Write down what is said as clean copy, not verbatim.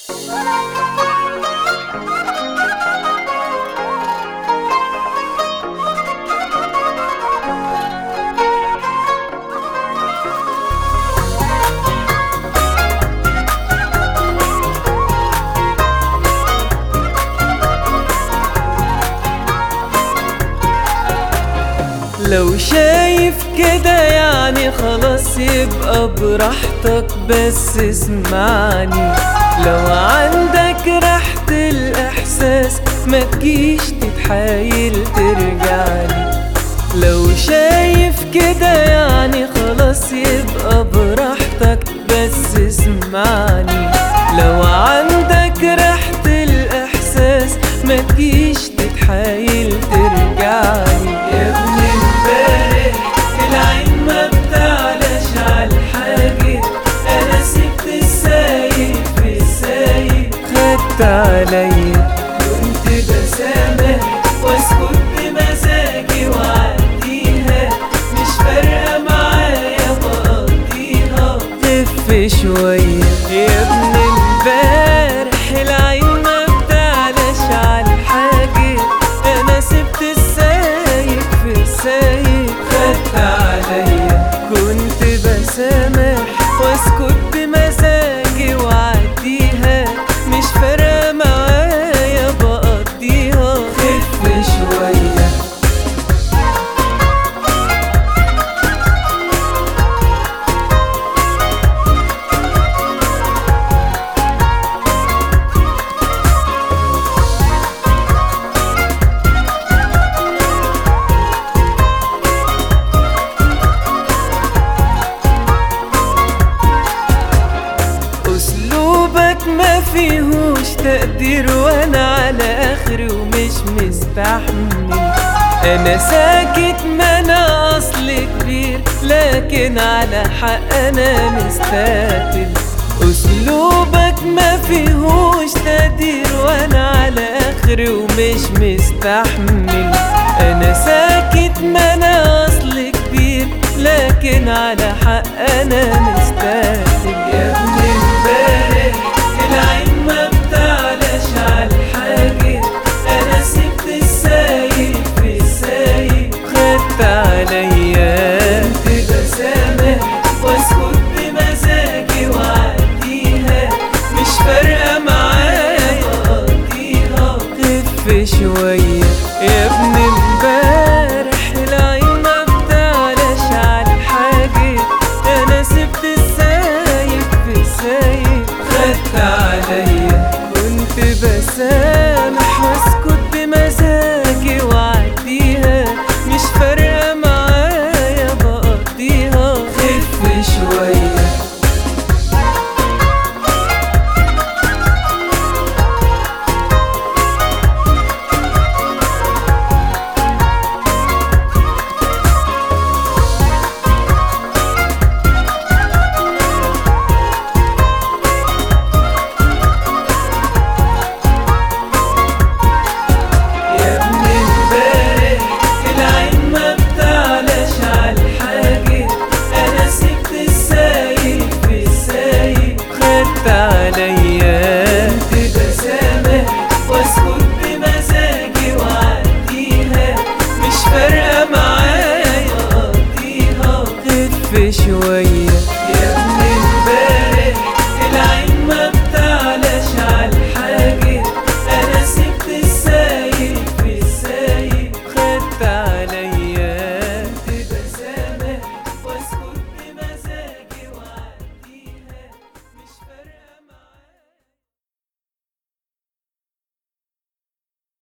لو شايف كده يعني خلاص يبقى براحتك، بس اسمعني. لو عندك ريحة الإحساس ما تجيش تتحايل ترجعلي. لو شايف كده يعني خلاص يبقى براحتك، بس اسمعني. لو عندك ريحة الإحساس ما تجيش تتحايل ترجعلي. يا ابني امبارح العين ما بتعلاش عالحاجة، انا سبت السايق في السايق، خدت عليا كنت بسامح واسكت بمزاجي واعديها، مش فارقة معايا بقضيها، خف شوية. يا ابني امبارح العين ما بتعلاش عالحاجة، انا سبت السايق في السايق، خدت عليا كنت بسامح واسكت بمزاجي واعديها، مش فارقة معايا بقضيها، خف شوية. أسلوبك ما فيهوش تقدير وانا على اخري ومش مستحمل. انا ساكت ما انا اصل كبير، لكن على حق انا مستقتل. اسلوبك ما فيهوش تقدير وانا على اخري ومش مستحمل. انا ساكت ما انا اصل كبير، لكن على حق انا مستقتل. يا ابني امبارح العين ما بتعلاش عالحاجة، انا سبت السايق في السايق، خدت عليا كنت بسامح واسكت بمزاجي واعديها، مش فارقة معايا بقضيها، خف شوية. يا ابني امبارح العين ما بتعلاش عالحاجة، انا سبت السايق في السايق، خدت عليا كنت بسامح واسكت بمزاجي واعديها، مش فارقة معايا بقضيها، خف شوية. علي